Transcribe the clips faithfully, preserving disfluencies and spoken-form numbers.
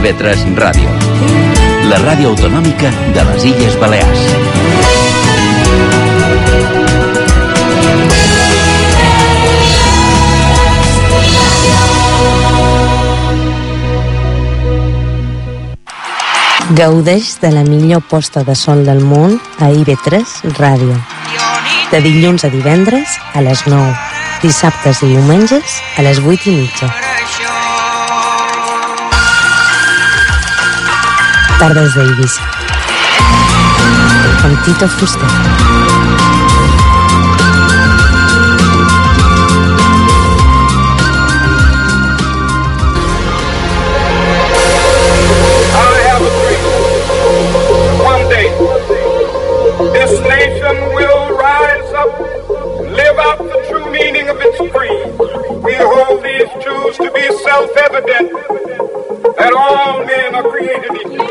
I V tres Ràdio, la ràdio autonòmica de les Illes Balears. Gaudeix de la millor posta de sol del món a I V tres Ràdio. De dilluns a divendres a les nou, dissabtes i diumenges a les vuit i mitja. Tardes d'Eivissa. Amb Tito Fuster. This nation will rise up, live out the true meaning of its creed. We hold these truths to be self-evident, that all men are created equal.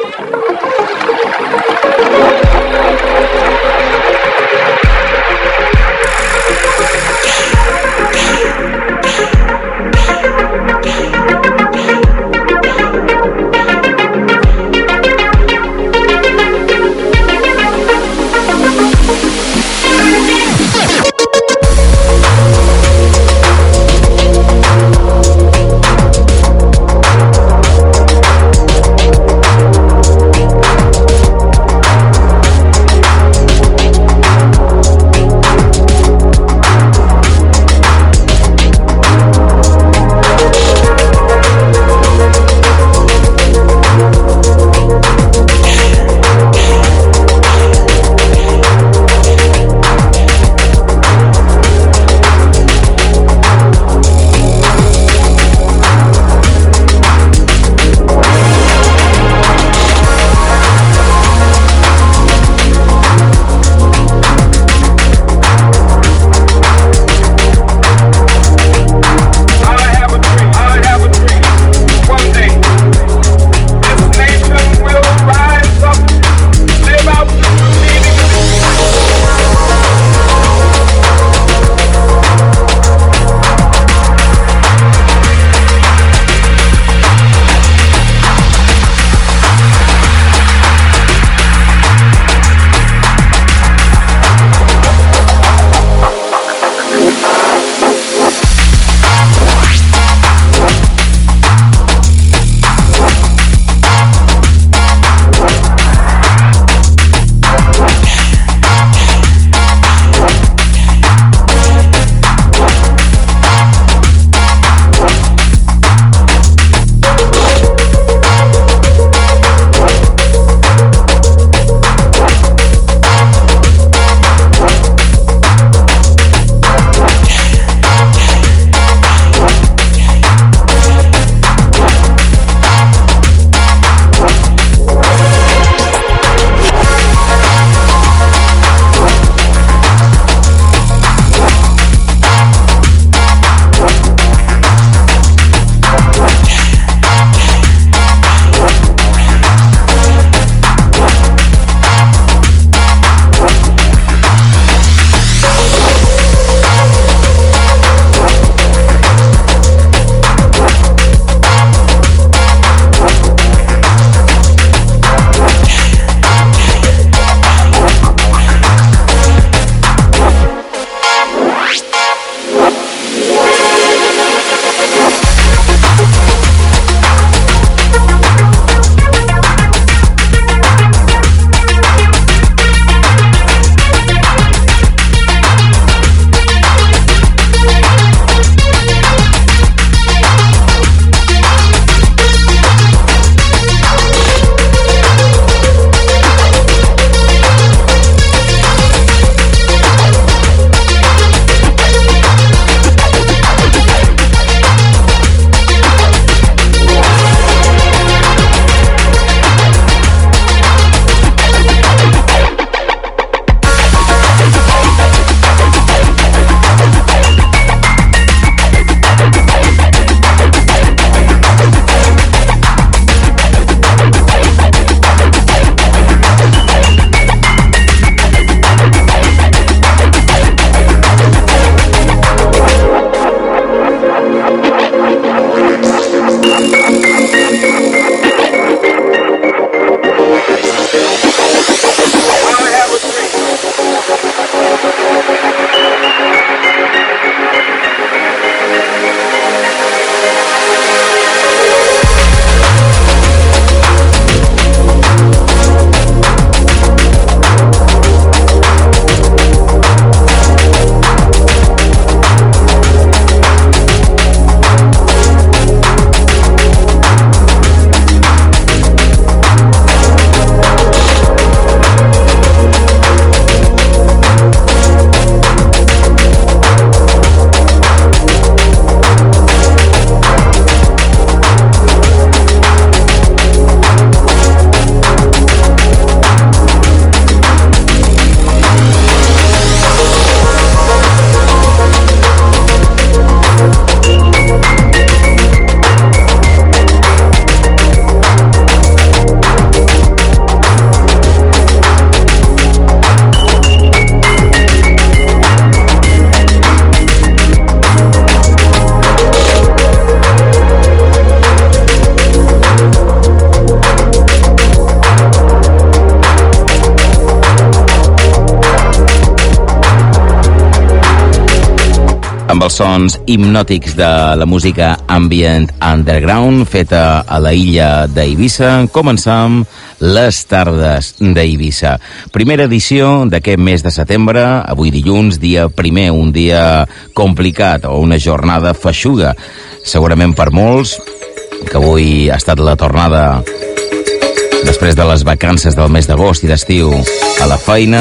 amb els sons hipnòtics de la música ambient underground feta a la illa d'Eivissa. Començam les tardes d'Eivissa. Primera edició d'aquest mes de setembre, avui dilluns, dia primer, un dia complicat o una jornada feixuga. Segurament per molts, que avui ha estat la tornada després de les vacances del mes d'agost i d'estiu a la feina.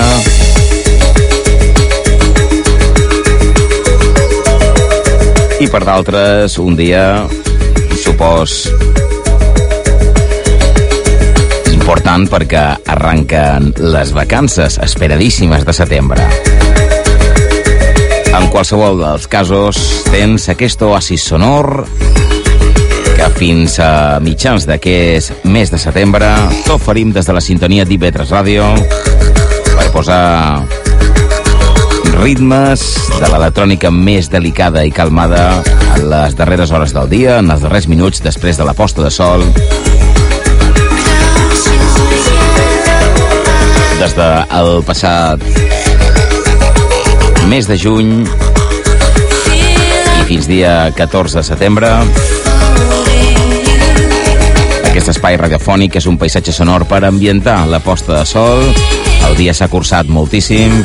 I per d'altres, un dia, supos, important perquè arrenquen les vacances esperadíssimes de setembre. En qualsevol dels casos, tens aquest oasis sonor que fins a mitjans d'aquest mes de setembre t'oferim des de la sintonia d'I V tres Ràdio per posar ritmes de l'electrònica més delicada i calmada en les darreres hores del dia, en els darrers minuts després de la posta de sol. Des del passat mes de juny i fins dia catorze de setembre, aquest espai radiofònic és un paisatge sonor per ambientar la posta de sol. El dia s'ha cursat moltíssim.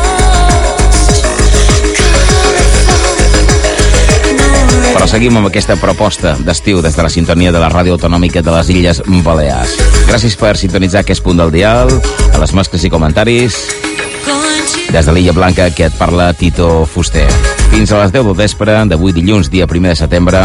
Però seguim amb aquesta proposta d'estiu des de la sintonia de la Ràdio Autonòmica de les Illes Balears. Gràcies per sintonitzar aquest punt del dial, a les mescles i comentaris. Des de l'Illa Blanca, que et parla Tito Fuster. Fins a les deu del vespre d'avui dilluns, dia primer de setembre.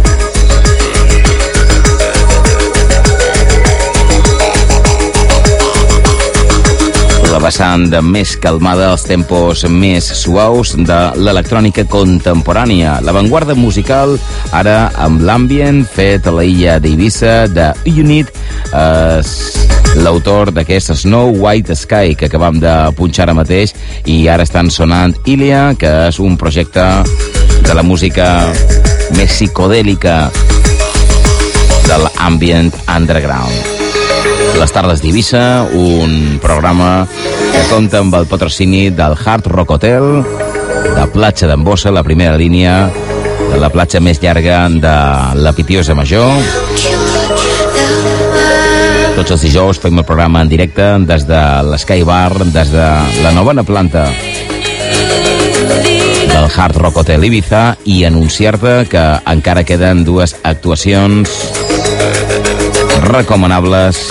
La vessant de més calmada, els tempos més suaus de l'electrònica contemporània. L'avantguarda musical, ara amb l'ambient fet a la illa d'Eivissa, de Unit, és l'autor d'aquest Snow White Sky que acabam de punxar ara mateix, i ara estan sonant Ilia, que és un projecte de la música més psicodèlica de l'ambient underground. Les tardes d'Eivissa, un programa que compta amb el patrocini del Hard Rock Hotel, de Platja d'en Bossa, la primera línia de la platja més llarga de la Pitiosa Major. Tots els dijous fem el programa en directe des de l'Sky Bar, des de la novena planta del Hard Rock Hotel Ibiza, i anunciar-te que encara queden dues actuacions recomanables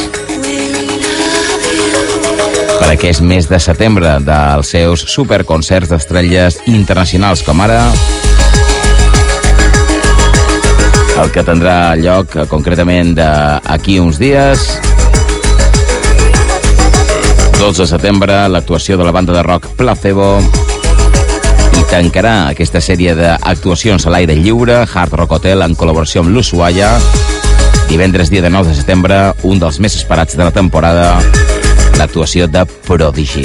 per aquest mes de setembre dels seus superconcerts d'estrelles internacionals, com ara el que tindrà lloc concretament d'aquí uns dies, dotze de setembre, l'actuació de la banda de rock Placebo, i tancarà aquesta sèrie d'actuacions a l'aire lliure Hard Rock Hotel en col·laboració amb l'Ushuaia, divendres dia de nou de setembre, un dels més esperats de la temporada, l'actuació de Prodigy.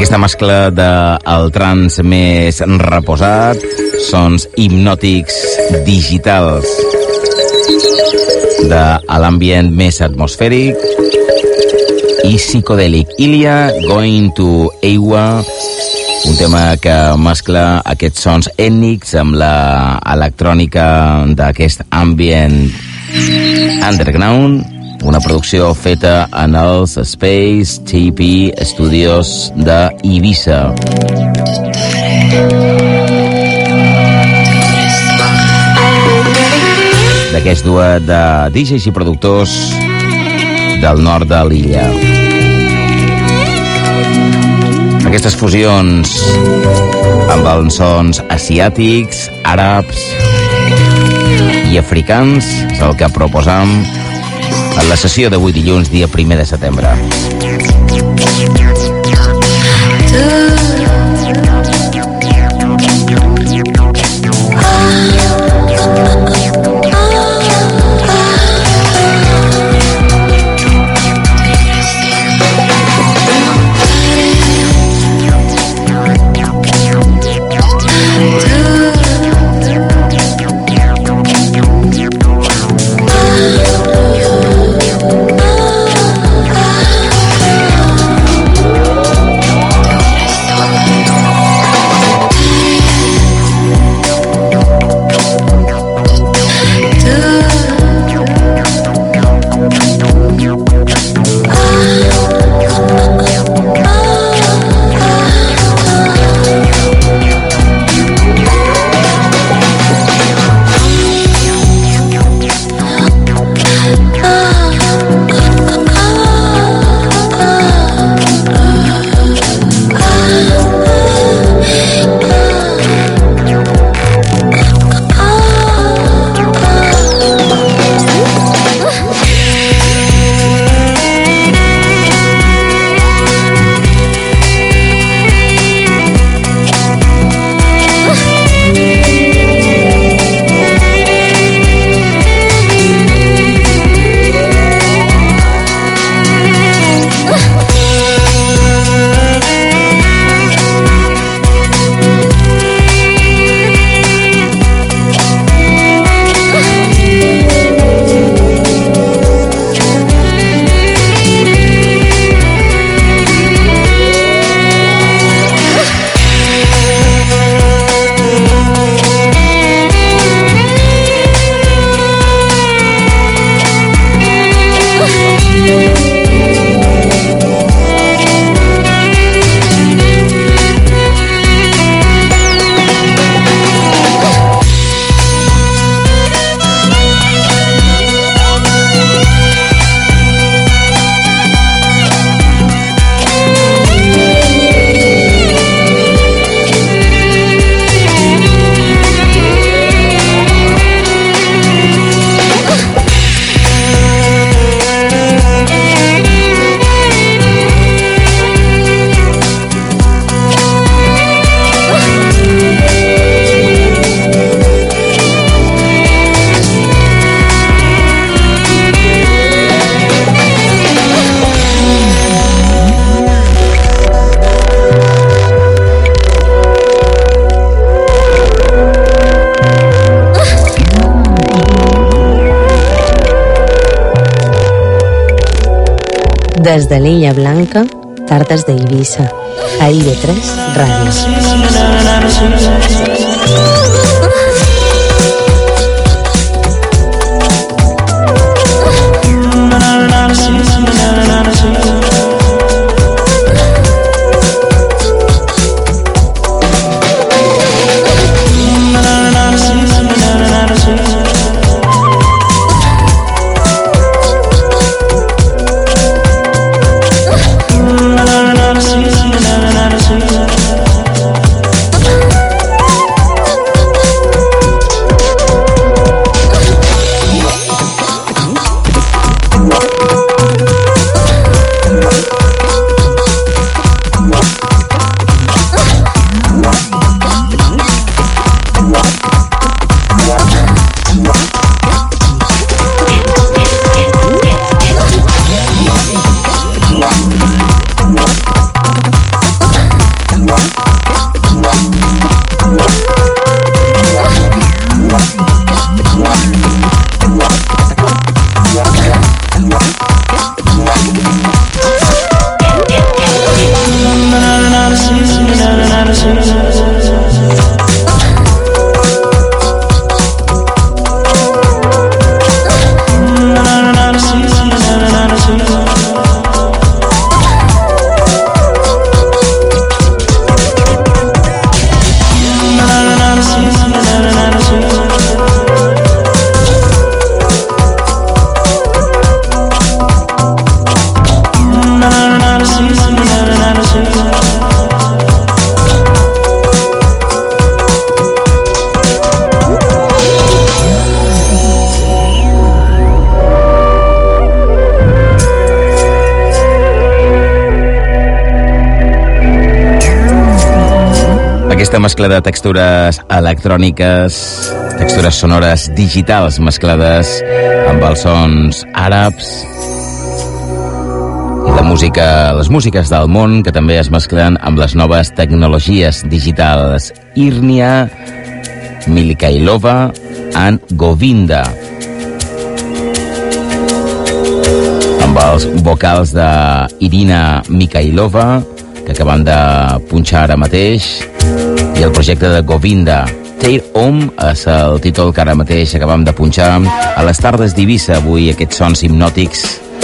Aquesta mescla del trance més reposat, sons hipnòtics digitals de l'ambient més atmosfèric i psicodèlic. Ilia, Going to Ewa, un tema que mescla aquests sons ètnics amb la electrònica d'aquest ambient underground, una producció feta en els Space T P Studios de Ibiza. D'aquest duet de D Js i productors del nord de l'illa. Aquestes fusions amb els sons asiàtics, àrabs i africans és el que proposam en la sessió d'avui dilluns, dia primer de setembre. Des de l'Illa Blanca, tardes d'Eivissa, a I V tres Ràdio. Aquesta mescla de textures electròniques, textures sonores digitals mesclades amb els sons àrabs i la música, les músiques del món que també es mesclen amb les noves tecnologies digitals. Irnia Milikailova and Govinda, amb els vocals de Irina Mikhailova, que acabem de punxar ara mateix, i el projecte de Govinda. Take Home és el títol que ara mateix acabem de punxar a les tardes d'Eivissa. Avui aquests sons hipnòtics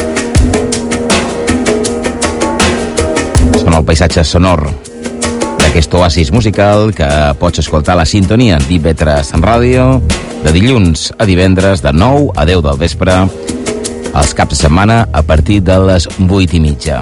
són el paisatge sonor d'aquest oasis musical que pots escoltar a la sintonia d'I V tres Ràdio de dilluns a divendres de nou a deu del vespre, els caps de setmana a partir de les vuit i mitja.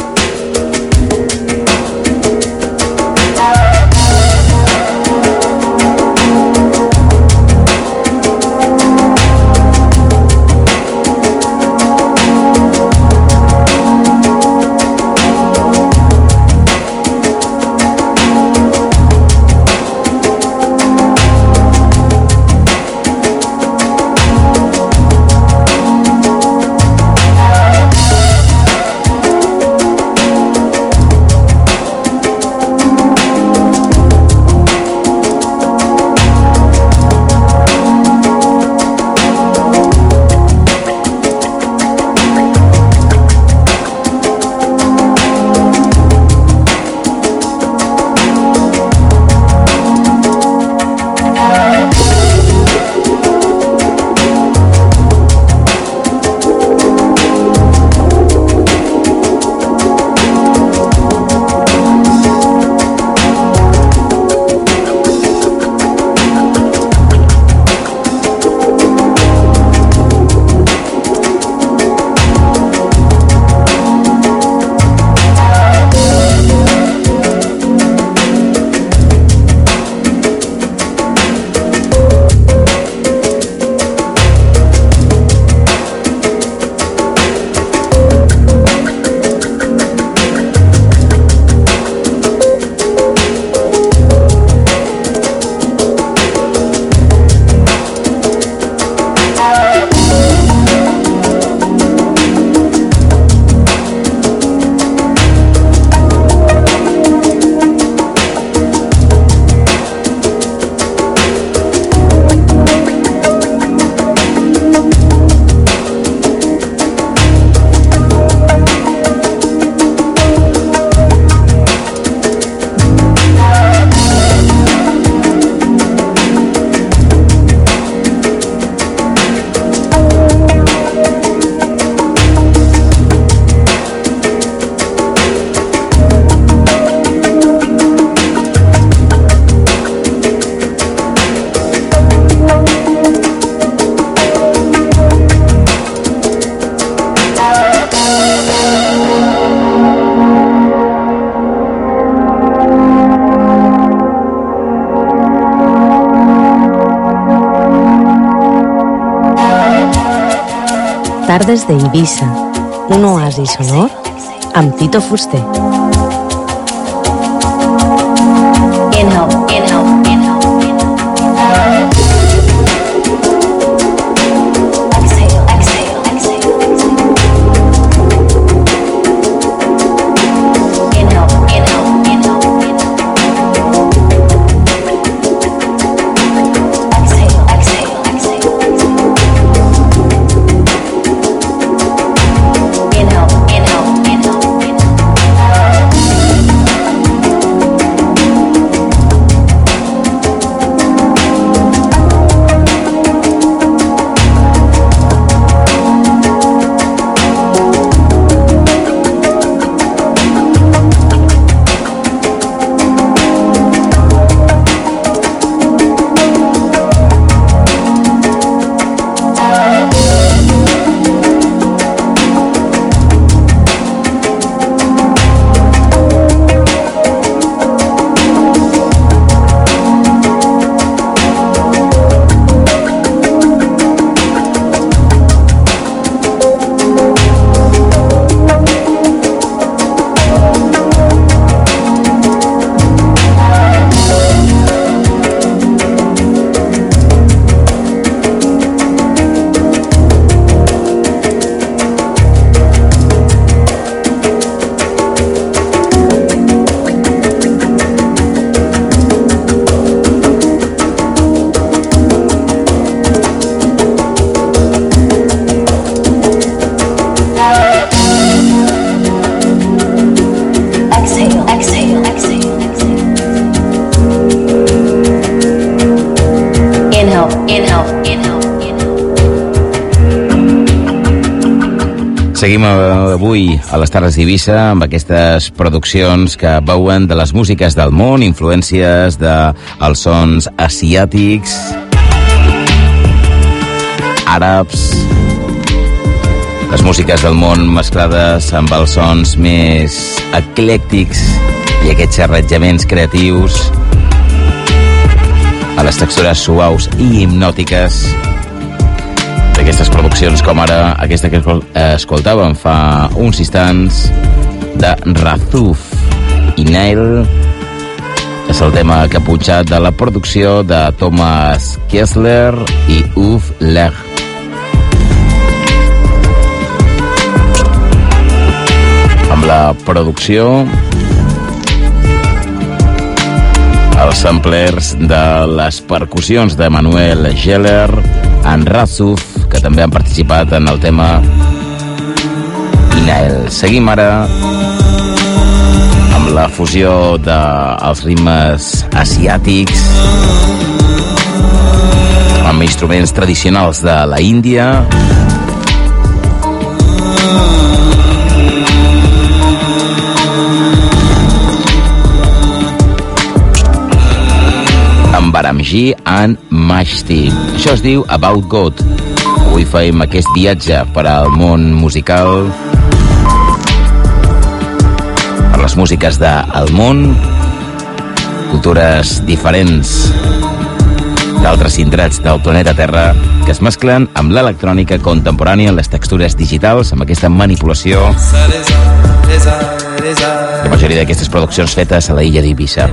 Tardes d'Eivissa, un oasi sonor amb Tito Fuster. Inhale, inhale, inhale, inhale. Exhale, exhale, exhale, exhale. Inhale, inhale, inhale, inhale. Exhale, exhale, exhale, exhale. Inhale, inhale, inhale, inhale. Seguim avui a les Terres d'Eivissa amb aquestes produccions que beuen de les músiques del món, influències dels sons asiàtics, àrabs, les músiques del món mesclades amb els sons més eclèctics i aquests xerretjaments creatius a les textures suaus i hipnòtiques d'aquestes produccions, com ara aquesta que escoltàvem fa uns instants de Razuf i Nail. És el tema caputxat de la producció de Thomas Kessler i Uwe Lech. Amb la producció, els samplers de les percussions de Manuel Geller en Razuf, que també han participat en el tema Inael. Seguim ara amb la fusió dels ritmes asiàtics amb instruments tradicionals de la Índia, amb Baramji and Mashti. Això es diu About God. Avui fem aquest viatge per al món musical, per les músiques del món, cultures diferents d'altres indrets del planeta Terra que es mesclen amb l'electrònica contemporània, les textures digitals, amb aquesta manipulació. La majoria d'aquestes produccions fetes a la illa d'Eivissa.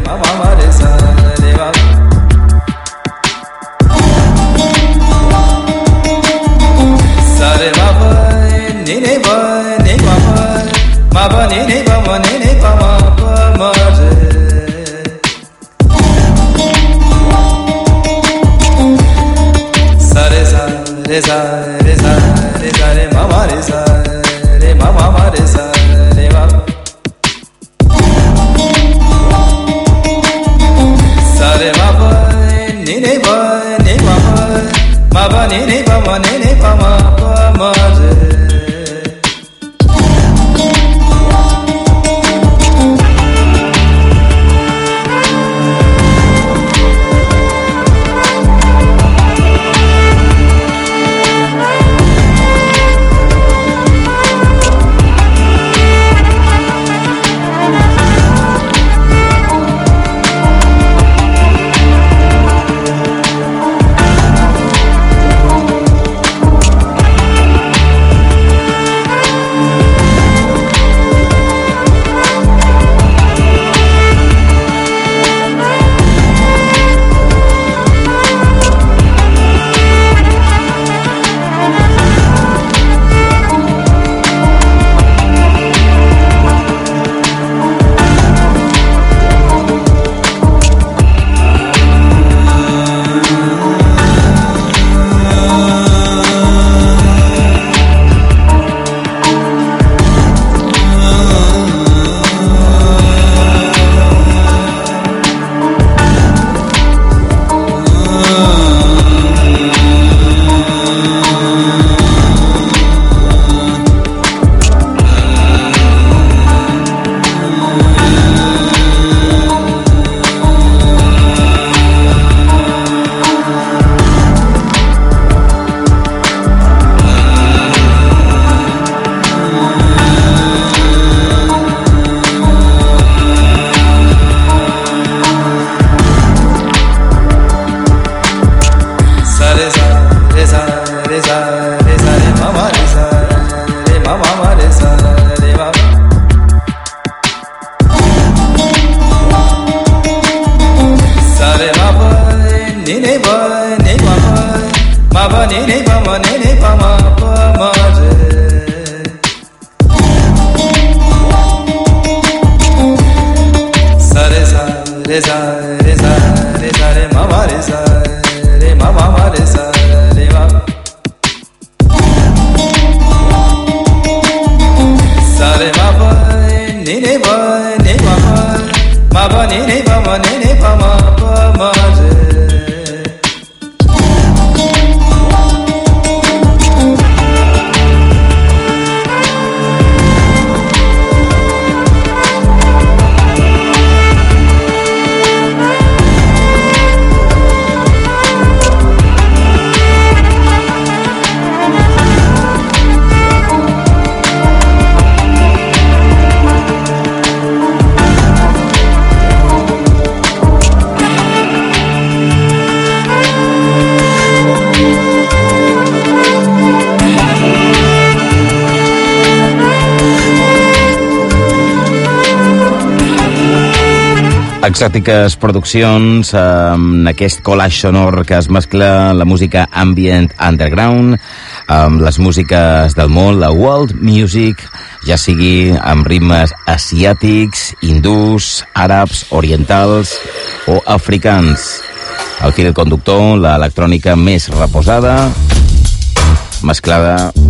Exòtiques produccions, amb aquest collage sonor que es mescla la música ambient underground amb les músiques del món, la world music, ja sigui amb ritmes asiàtics, hindús, àrabs, orientals o africans. El fil conductor, l'electrònica més reposada, mesclada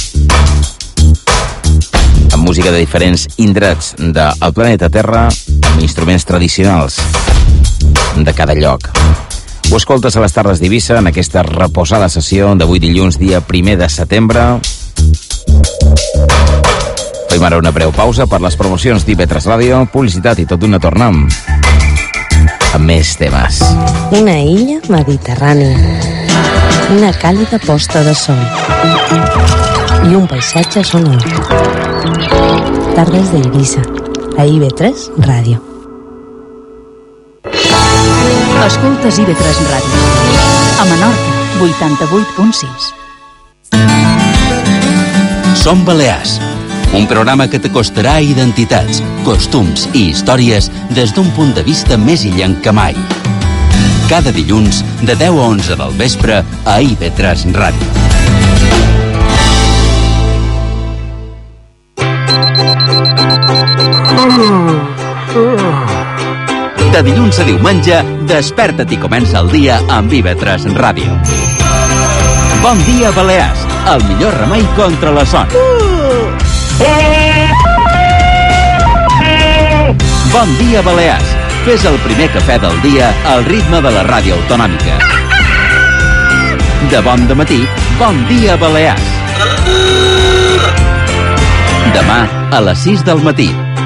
amb música de diferents indrets del planeta Terra, amb instruments tradicionals de cada lloc. Ho escoltes a les Terres d'Eivissa en aquesta reposada sessió d'avui dilluns, dia primer de setembre. Fem ara una breu pausa per les promocions d'I V tres Ràdio, publicitat i tot d'una tornem amb més temes. Una illa mediterrània, una càlida posta de sol i un paisatge sonor. Tardes d'Eivissa, a I V tres Ràdio. Escoltes I V tres Ràdio. A Menorca, vuitanta-vuit punt sis. Som Balears, un programa que t'acostarà a identitats, costums i històries des d'un punt de vista més illenc que mai. Cada dilluns, de deu a onze del vespre, a I V tres Ràdio. De dilluns a diumenge, desperta't i comença el dia amb I V tres Ràdio. Bon dia, Balears, el millor remei contra la son. Bon dia, Balears, fes el primer cafè del dia al ritme de la ràdio autonòmica. De bon dematí, bon dia, Balears. Demà, a les sis del matí.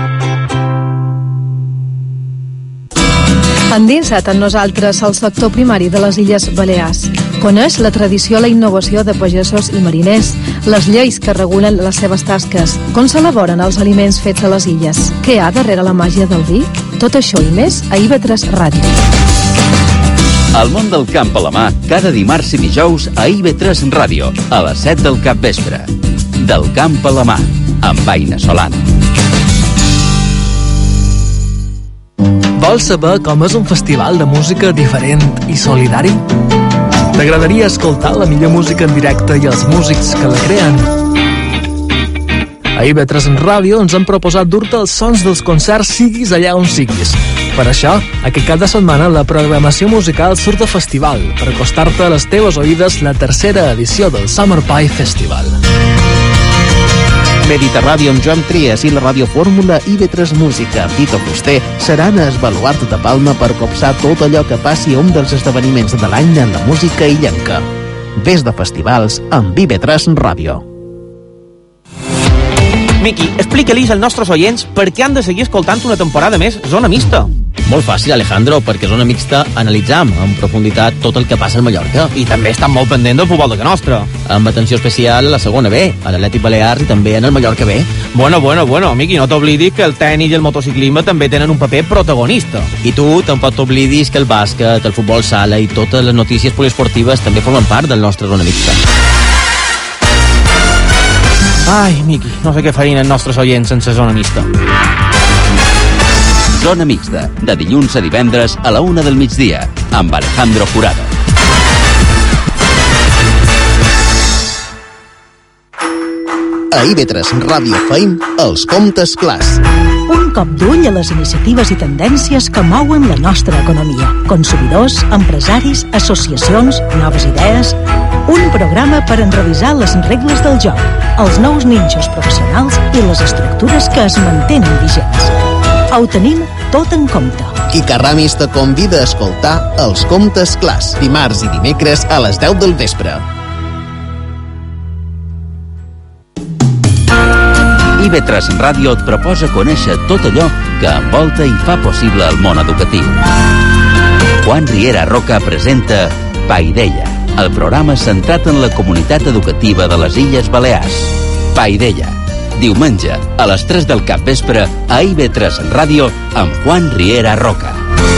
Endinsa't en nosaltres el sector primari de les Illes Balears. Coneix la tradició, la innovació de pagesos i mariners, les lleis que regulen les seves tasques, com s'elaboren els aliments fets a les illes, què hi ha darrere la màgia del vi? Tot això i més a I V tres Ràdio. El món del camp a la mà, cada dimarts i dijous a I V tres Ràdio, a les set del capvespre. Del camp a la mà, amb Aina Solano. Vols saber com és un festival de música diferent i solidari? T'agradaria escoltar la millor música en directe i els músics que la creen? A I V tres Ràdio ens han proposat dur-te els sons dels concerts siguis allà on siguis. Per això, aquí cada setmana la programació musical surt de festival per acostar-te a les teves oïdes la tercera edició del Summer Pie Festival. Mediterràdio amb Joan Trias i la radiofórmula I V tres Música amb Tito Fuster seran a Esbaluart de Palma per copsar tot allò que passi a un dels esdeveniments de l'any en la música illenca. Ves de festivals amb I V tres Ràdio. Miqui, explica-lis als nostres oients per què han de seguir escoltant una temporada més Zona Mixta. Molt fàcil, Alejandro, perquè Zona Mixta analitzam en profunditat tot el que passa a Mallorca. I també estan molt pendent del futbol de que nostra. Amb atenció especial a la segona B, a l'Atlètic Balears i també en el Mallorca B. Bueno, bueno, bueno, Miqui, no t'oblidis que el tenis i el motociclisme també tenen un paper protagonista. I tu tampoc t'oblidis que el bàsquet, el futbol sala i totes les notícies poliesportives també formen part del nostre Zona Mixta. Ai, Miqui, no sé què farien els nostres oients sense Zona Mixta. Zona Mixta, de dilluns a divendres a la una del migdia, amb Alejandro Jurado. A I V tres Ràdio feim Els Comptes Clars. Un cop d'ull a les iniciatives i tendències que mouen la nostra economia. Consumidors, empresaris, associacions, noves idees. Un programa per enrevisar les regles del joc, els nous ninxos professionals i les estructures que es mantenen vigents. Ho tenim tot en compte. Quica Ramis te convida a escoltar Els Comptes Clars, dimarts i dimecres a les deu del vespre. I V tres Ràdio et proposa conèixer tot allò que envolta i fa possible el món educatiu. Juan Riera Roca presenta Paideia, el programa centrat en la comunitat educativa de les Illes Balears. Paideia, diumenge a les tres del capvespre a I V tres Ràdio amb Juan Riera Roca.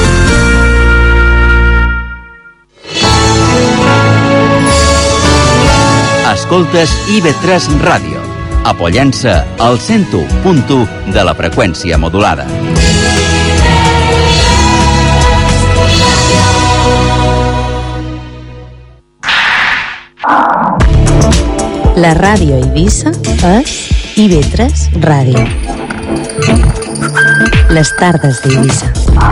Escoltes I V tres Ràdio, a Pollença, al cent u punt u de la freqüència modulada. La ràdio a Eivissa és I V tres Ràdio. Les tardes d'Eivissa.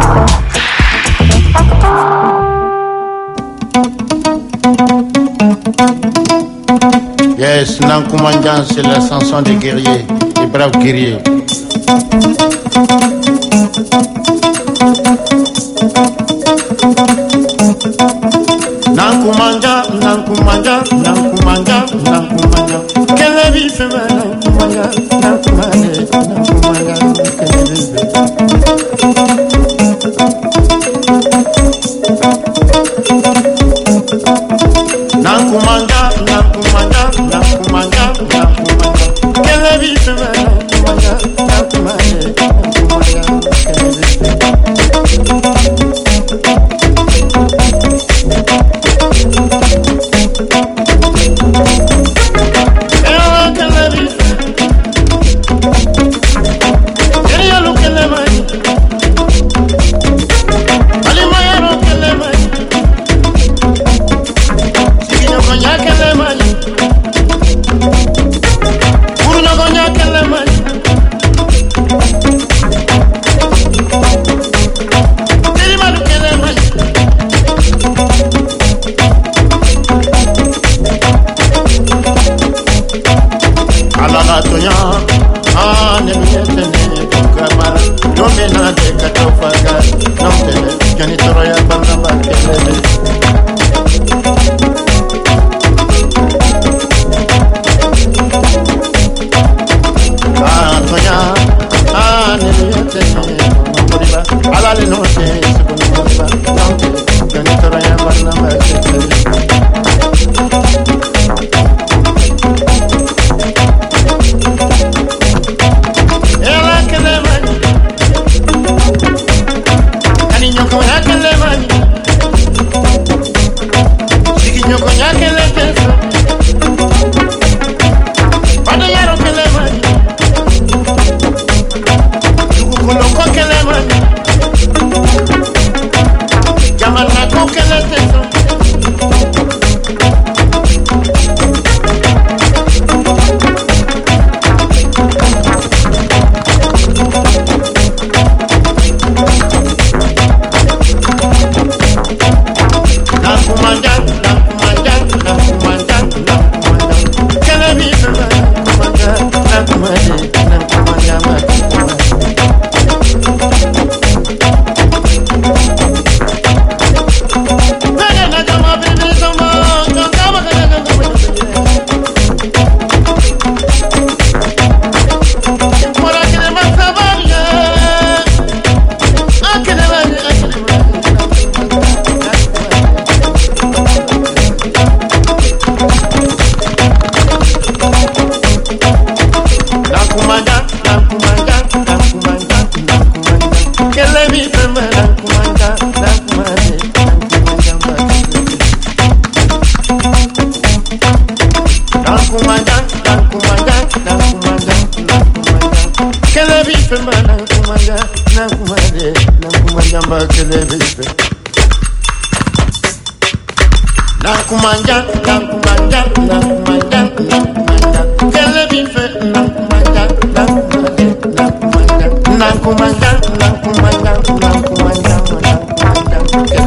Yes, Nankoumanda, c'est la chanson des guerriers, des braves guerriers. Nankoumanda, Nankoumanda, Nankoumanda, Nankoumanda. Quelle vie fait mal, Nankoumanda, Nankoumanda, Nankoumanda, quelle vie fait. Nankoumanda, Nankoumanda, Nankoumanda, Nankoumanda. Quelle vie fait mal, Nankoumanda, Nankoumanda, Nankoumanda, quelle vie fait. Nankoumanda, Nankoumanda, Nankoumanda, Nankoumanda. Quelle vie fait Nankoumanda, Nankoumanda, Nankoumanda. Nankoumanda, Nankoumanda, Nankoumanda, Nankoumanda.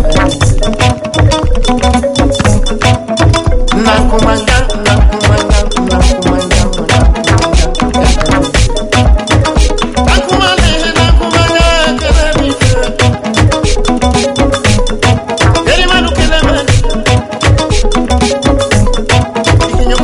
Nankoumanda, Nankoumanda, Nankoumanda, Nankoumanda.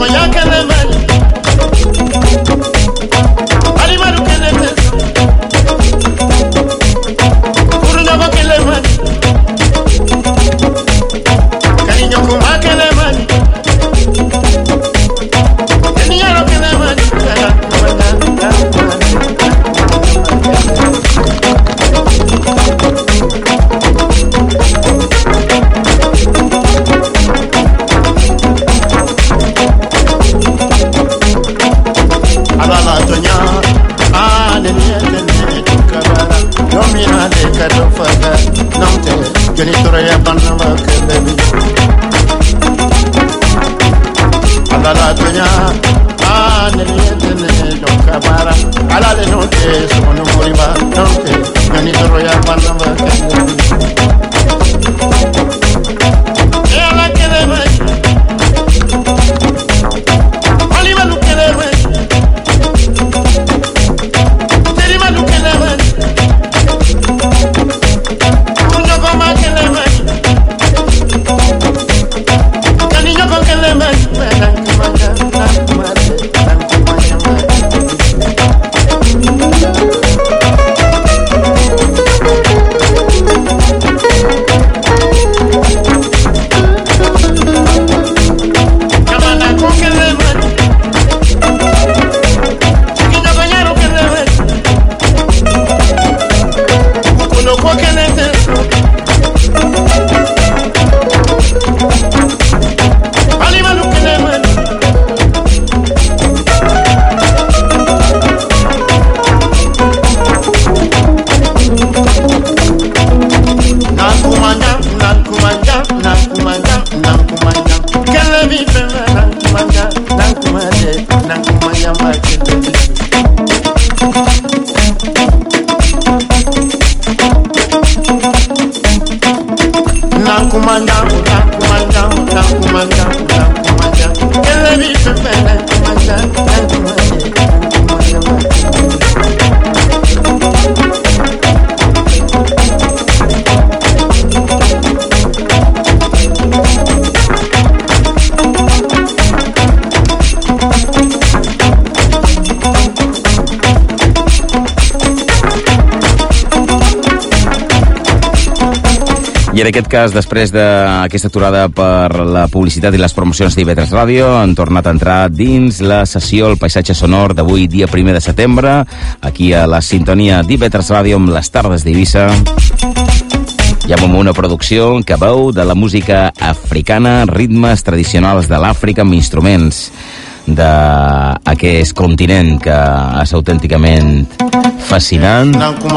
I en aquest cas, després d'aquesta aturada per la publicitat i les promocions d'I V tres Ràdio, han tornat a entrar dins la sessió El Paisatge Sonor d'avui, dia primer de setembre, aquí a la sintonia d'I V tres Ràdio amb les tardes d'Eivissa. I amb una producció que veu de la música africana, ritmes tradicionals de l'Àfrica amb instruments d'aquest continent que és autènticament fascinant.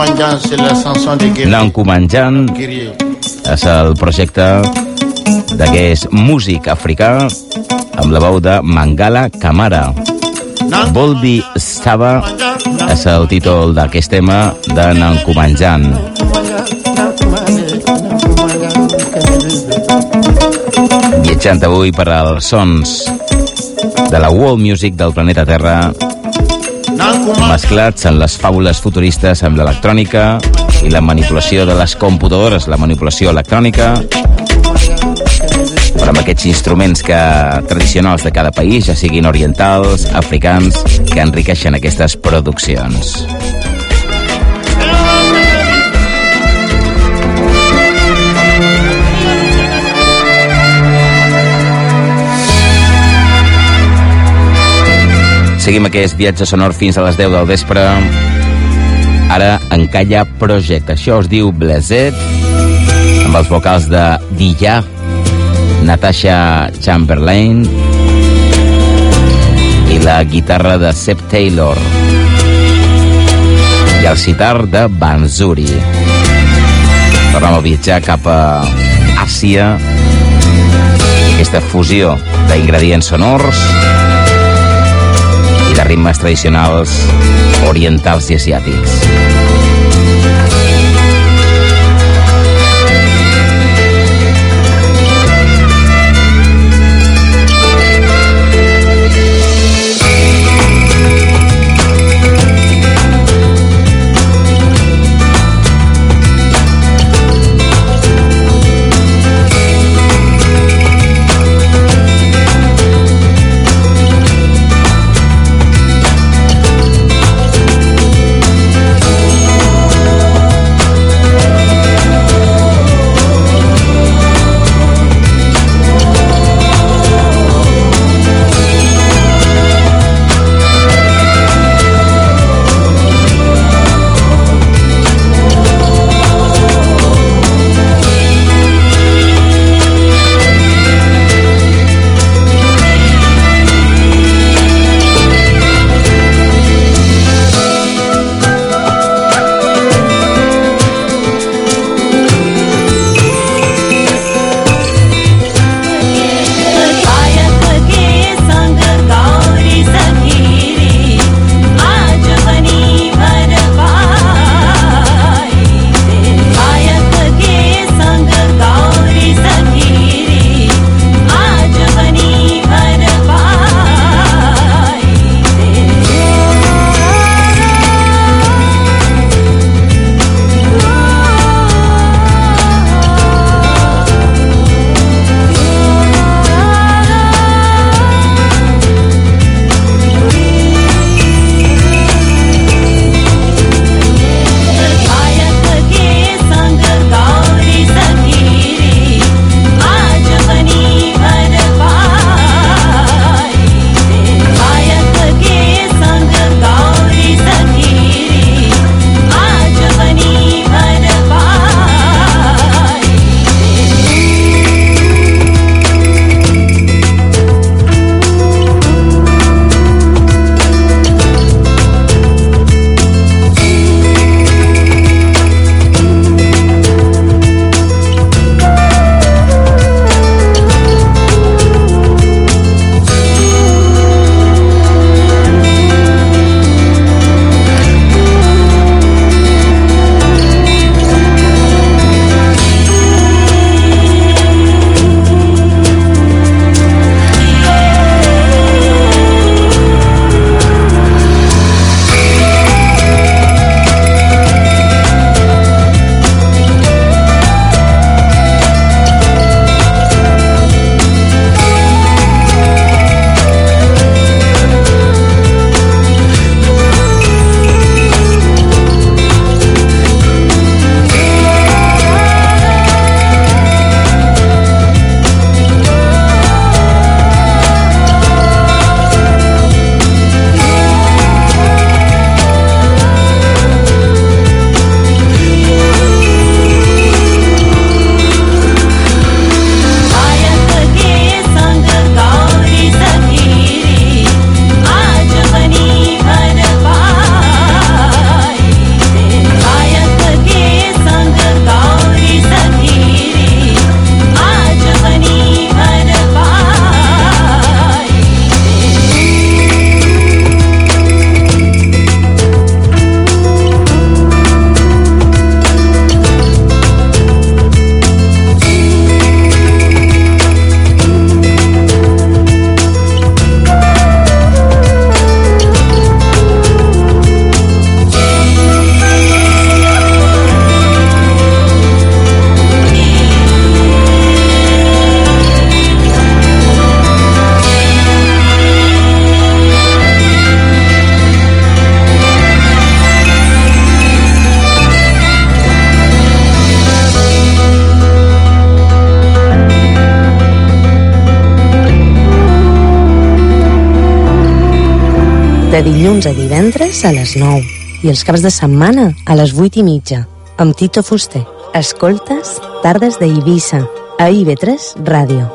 Nankumanjan és el projecte d'aquest músic africà amb la veu de Mangala Kamara. Boldi Saba és el títol d'aquest tema de Nankumanjan. Viatjant avui per als sons de la world music del planeta Terra, mesclats en les faules futuristes amb l'electrònica i la manipulació de les computadores, la manipulació electrònica, però amb aquests instruments que, tradicionals de cada país, ja siguin orientals, africans, que enriqueixen aquestes produccions. Seguim aquest viatge sonor fins a les deu del vespre. Ara Encalla Project. Això es diu Blazet, amb els vocals de Dija, Natasha Chamberlain i la guitarra de Seb Taylor i el sitar de Banzuri. Tornem a viatjar cap a Àsia, aquesta fusió d'ingredients sonors i de ritmes tradicionals orientals i asiàtics. De dilluns a divendres a les nou i els caps de setmana a les vuit i mitja, amb Tito Fuster. Escoltes Tardes d'Eivissa, a I V tres Ràdio.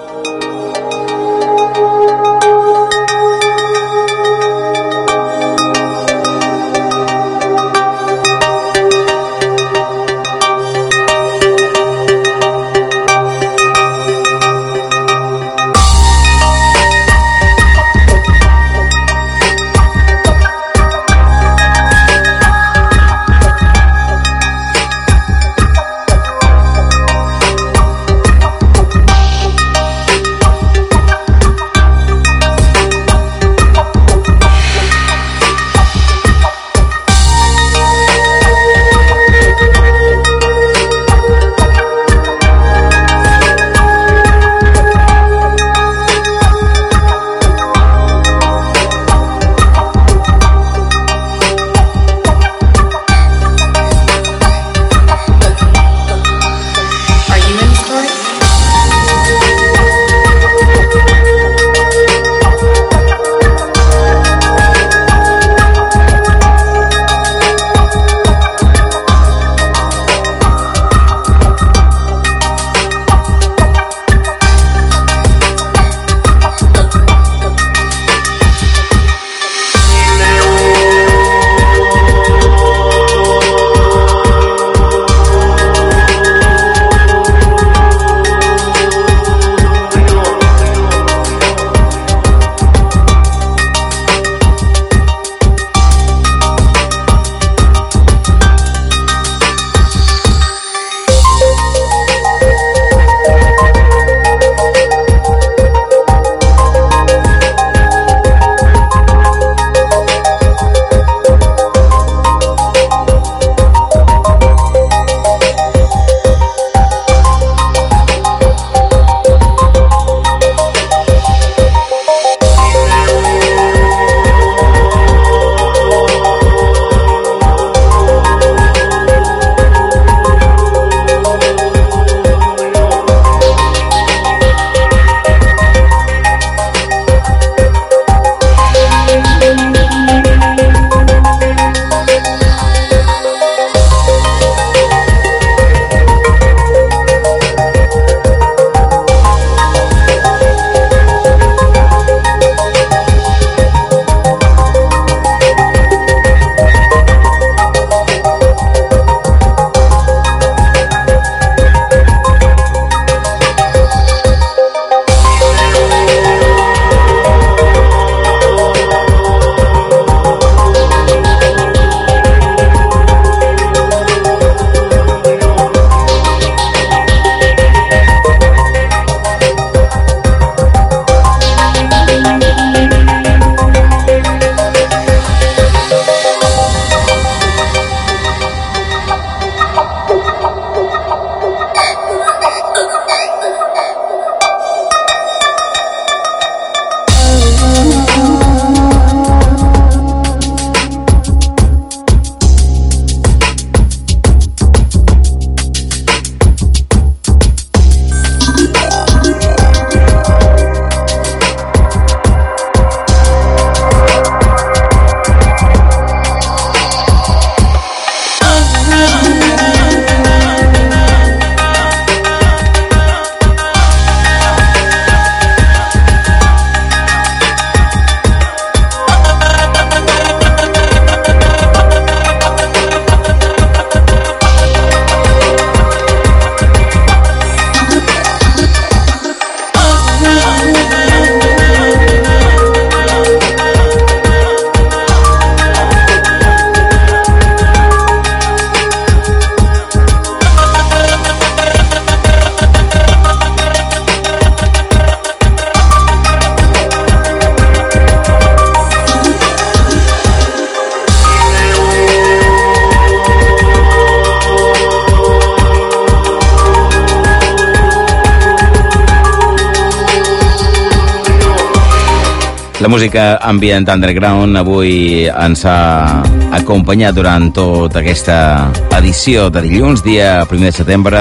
La música ambient underground avui ens ha acompanyat durant tota aquesta edició de dilluns, dia primer de setembre,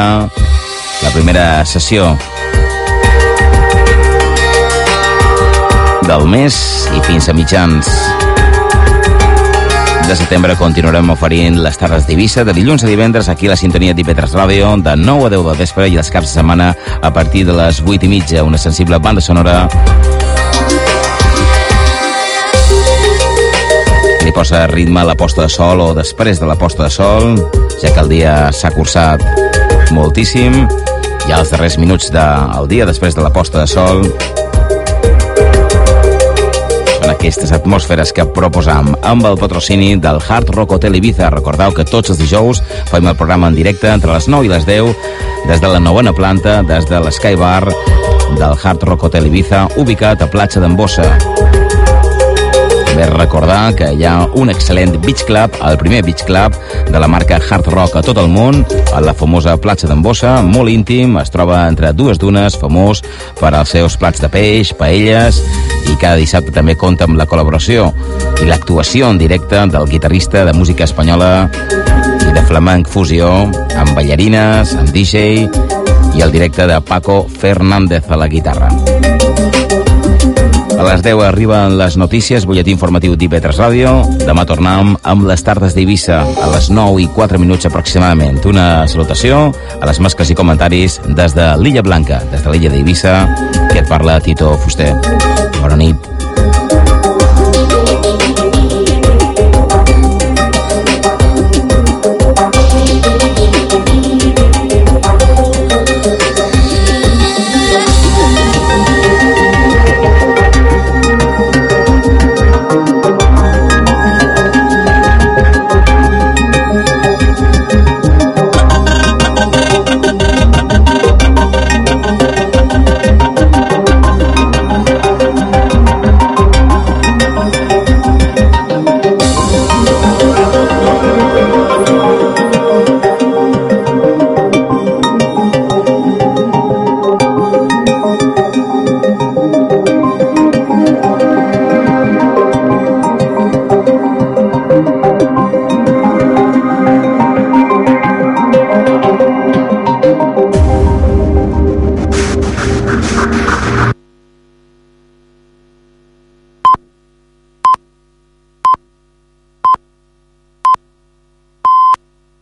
la primera sessió del mes i fins a mitjans de setembre continuarem oferint les tardes d'Eivissa de dilluns a divendres aquí a la sintonia d'I V tres Ràdio de nou a deu del vespre i els caps de setmana a partir de les vuit i mitja, una sensible banda sonora que li posa ritme a la posta de sol o després de la posta de sol, ja que el dia s'ha cursat moltíssim i als darrers minuts del dia després de la posta de sol són aquestes atmosferes que proposam amb el patrocini del Hard Rock Hotel Ibiza. Recordeu que tots els dijous fem el programa en directe entre les nou i les deu des de la novena planta, des de l'Sky Bar del Hard Rock Hotel Ibiza, ubicat a Platja d'en Bossa. També recordar que hi ha un excel·lent beach club, el primer beach club de la marca Hard Rock a tot el món, a la famosa Platja d'en Bossa, molt íntim, es troba entre dues dunes, famós per als seus plats de peix, paelles, i cada dissabte també compta amb la col·laboració i l'actuació en directe del guitarrista de música espanyola i de flamenc fusió, amb ballarines, amb D J i el directe de Paco Fernández a la guitarra. A les deu arriben les notícies, butlletí informatiu d'I V tres Ràdio. Demà tornem amb les tardes d'Eivissa a les nou i quatre minuts aproximadament. Una salutació a les mescles i comentaris des de l'Illa Blanca, des de l'illa d'Eivissa, que et parla Tito Fuster. Bona nit.